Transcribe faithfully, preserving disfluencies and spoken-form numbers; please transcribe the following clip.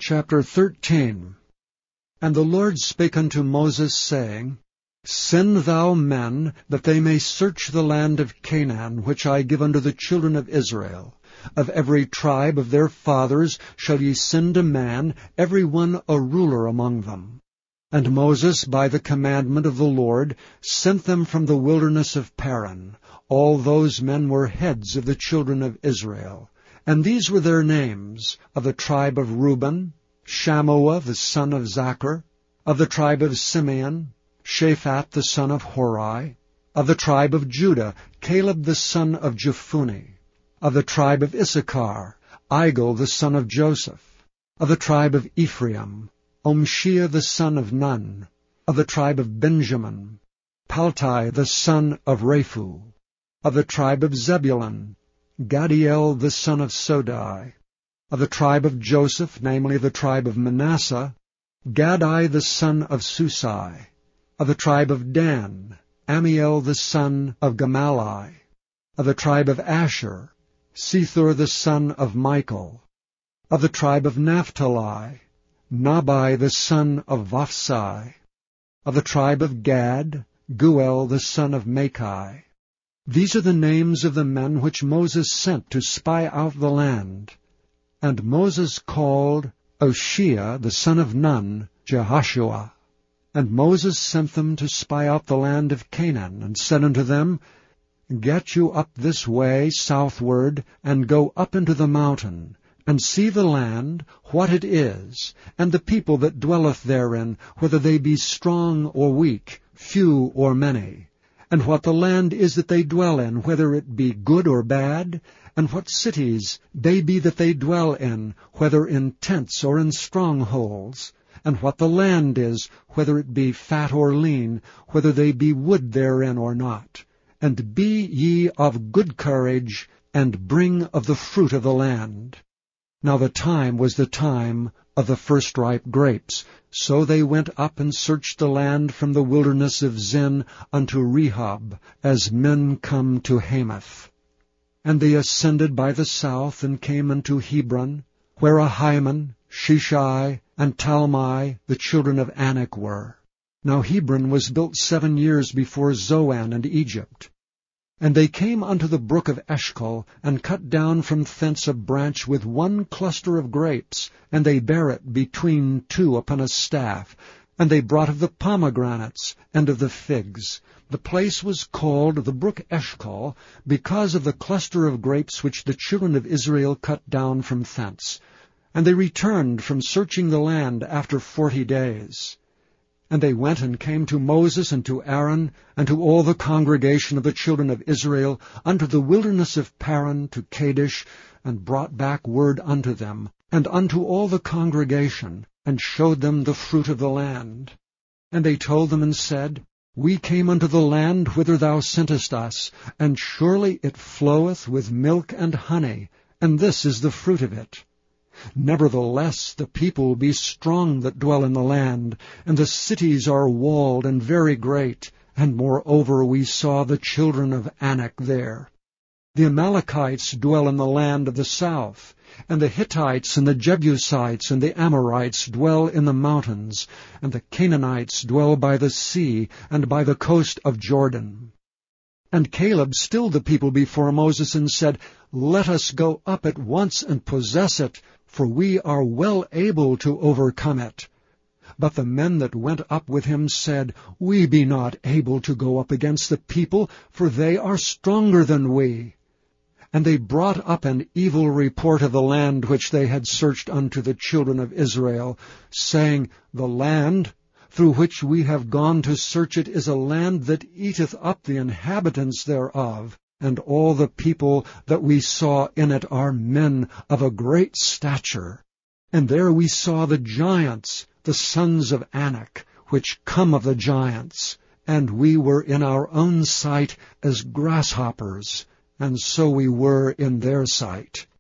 Chapter thirteen. And the Lord spake unto Moses, saying, Send thou men, that they may search the land of Canaan, which I give unto the children of Israel. Of every tribe of their fathers shall ye send a man, every one a ruler among them. And Moses, by the commandment of the Lord, sent them from the wilderness of Paran. All those men were heads of the children of Israel. And these were their names: of the tribe of Reuben, Shammua the son of Zachar; of the tribe of Simeon, Shaphat the son of Hori; of the tribe of Judah, Caleb the son of Jephunneh; of the tribe of Issachar, Igal the son of Joseph; of the tribe of Ephraim, Omshiah the son of Nun; of the tribe of Benjamin, Paltai the son of Raphu; of the tribe of Zebulun, Gadiel the son of Sodai; of the tribe of Joseph, namely the tribe of Manasseh, Gadai the son of Susai; of the tribe of Dan, Amiel the son of Gamalai; of the tribe of Asher, Sethur the son of Michael; of the tribe of Naphtali, Nabai the son of Vophsai; of the tribe of Gad, Guel the son of Machai. These are the names of the men which Moses sent to spy out the land. And Moses called Oshea the son of Nun, Jehoshua. And Moses sent them to spy out the land of Canaan, and said unto them, Get you up this way southward, and go up into the mountain, and see the land, what it is, and the people that dwelleth therein, whether they be strong or weak, few or many, and what the land is that they dwell in, whether it be good or bad, and what cities they be that they dwell in, whether in tents or in strongholds, and what the land is, whether it be fat or lean, whether they be wood therein or not. And be ye of good courage, and bring of the fruit of the land. Now the time was the time of the first ripe grapes. So they went up and searched the land from the wilderness of Zin unto Rehob, as men come to Hamath. And they ascended by the south, and came unto Hebron, where Ahiman, Sheshai, and Talmai, the children of Anak, were. Now Hebron was built seven years before Zoan and Egypt. And they came unto the brook of Eshcol, and cut down from thence a branch with one cluster of grapes, and they bare it between two upon a staff. And they brought of the pomegranates, and of the figs. The place was called the brook Eshcol, because of the cluster of grapes which the children of Israel cut down from thence. And they returned from searching the land after forty days. And they went and came to Moses and to Aaron, and to all the congregation of the children of Israel, unto the wilderness of Paran, to Kadesh, and brought back word unto them, and unto all the congregation, and showed them the fruit of the land. And they told them and said, We came unto the land whither thou sentest us, and surely it floweth with milk and honey, and this is the fruit of it. Nevertheless the people be strong that dwell in the land, and the cities are walled and very great, and moreover we saw the children of Anak there. The Amalekites dwell in the land of the south, and the Hittites and the Jebusites and the Amorites dwell in the mountains, and the Canaanites dwell by the sea and by the coast of Jordan. And Caleb stilled the people before Moses, and said, Let us go up at once and possess it, for we are well able to overcome it. But the men that went up with him said, We be not able to go up against the people, for they are stronger than we. And they brought up an evil report of the land which they had searched unto the children of Israel, saying, The land through which we have gone to search it is a land that eateth up the inhabitants thereof, and all the people that we saw in it are men of a great stature. And there we saw the giants, the sons of Anak, which come of the giants, and we were in our own sight as grasshoppers, and so we were in their sight.